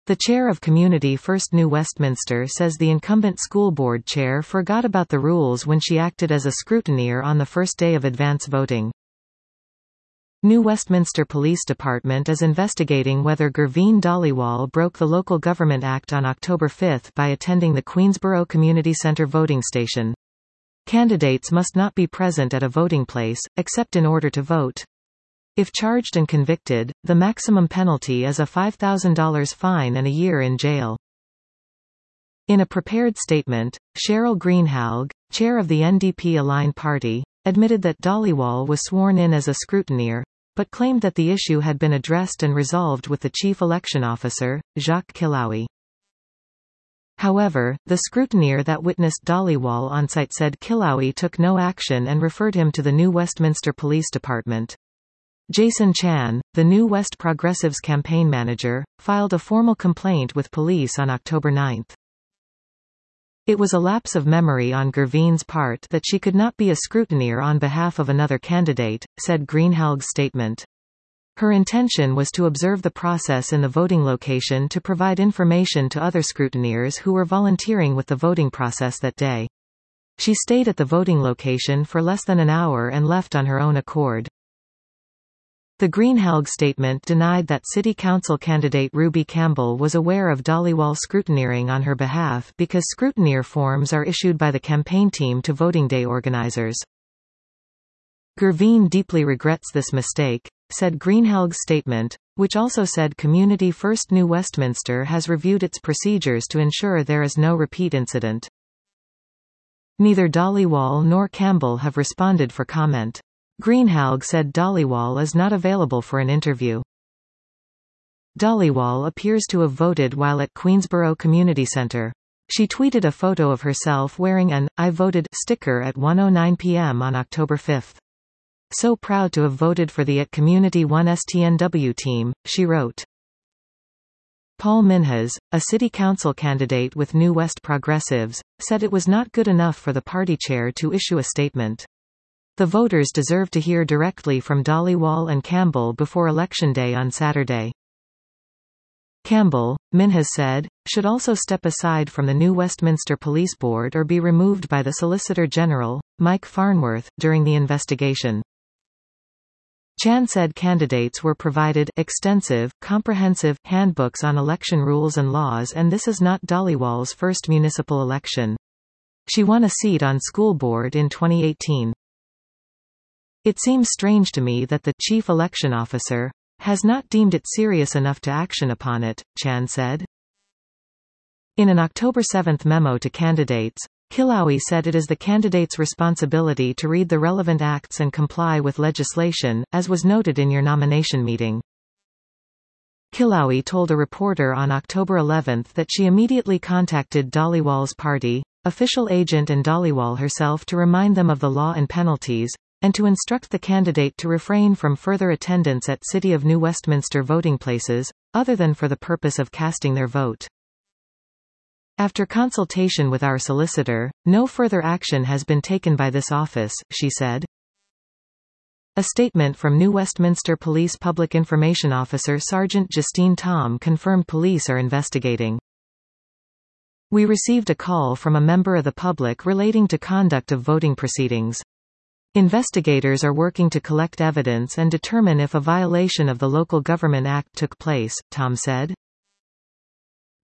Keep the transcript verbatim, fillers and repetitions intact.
The chair of Community First New Westminster says the incumbent school board chair forgot about the rules when she acted as a scrutineer on the first day of advance voting. New Westminster Police Department is investigating whether Gurveen Dhaliwal broke the Local Government Act on October fifth by attending the Queensborough Community Centre voting station. Candidates must not be present at a voting place, except in order to vote. If charged and convicted, the maximum penalty is a five thousand dollars fine and a year in jail. In a prepared statement, Cheryl Greenhalgh, chair of the N D P-aligned party, admitted that Dhaliwal was sworn in as a scrutineer, but claimed that the issue had been addressed and resolved with the chief election officer, Jacques Kilawi. However, the scrutineer that witnessed Dhaliwal on site said Kilawi took no action and referred him to the New Westminster Police Department. Jason Chan, the New West Progressives campaign manager, filed a formal complaint with police on October ninth. It was a lapse of memory on Gurveen's part that she could not be a scrutineer on behalf of another candidate, said Greenhalgh's statement. Her intention was to observe the process in the voting location to provide information to other scrutineers who were volunteering with the voting process that day. She stayed at the voting location for less than an hour and left on her own accord. The Greenhalgh statement denied that City Council candidate Ruby Campbell was aware of Dhaliwal scrutineering on her behalf because scrutineer forms are issued by the campaign team to voting day organizers. Gurveen deeply regrets this mistake, said Greenhalgh's statement, which also said Community First New Westminster has reviewed its procedures to ensure there is no repeat incident. Neither Dhaliwal nor Campbell have responded for comment. Greenhalgh said Dhaliwal is not available for an interview. Dhaliwal appears to have voted while at Queensborough Community Centre. She tweeted a photo of herself wearing an "I voted" sticker at one oh nine p m on October fifth. So proud to have voted for the at Community one S T N W team, she wrote. Paul Minhas, a city council candidate with New West Progressives, said it was not good enough for the party chair to issue a statement. The voters deserve to hear directly from Dhaliwal and Campbell before Election Day on Saturday. Campbell, Minhas said, should also step aside from the New Westminster Police Board or be removed by the Solicitor General, Mike Farnworth, during the investigation. Chan said candidates were provided extensive, comprehensive handbooks on election rules and laws, and this is not Dhaliwal's first municipal election. She won a seat on school board in twenty eighteen. It seems strange to me that the chief election officer has not deemed it serious enough to action upon it, Chan said. In an October seventh memo to candidates, Kilawi said it is the candidate's responsibility to read the relevant acts and comply with legislation, as was noted in your nomination meeting. Kilawi told a reporter on October eleventh that she immediately contacted Dhaliwal's party, official agent and Dhaliwal herself to remind them of the law and penalties, and to instruct the candidate to refrain from further attendance at City of New Westminster voting places, other than for the purpose of casting their vote. After consultation with our solicitor, no further action has been taken by this office, she said. A statement from New Westminster Police Public Information Officer Sergeant Justine Tom confirmed police are investigating. We received a call from a member of the public relating to conduct of voting proceedings. Investigators are working to collect evidence and determine if a violation of the Local Government Act took place, Tom said.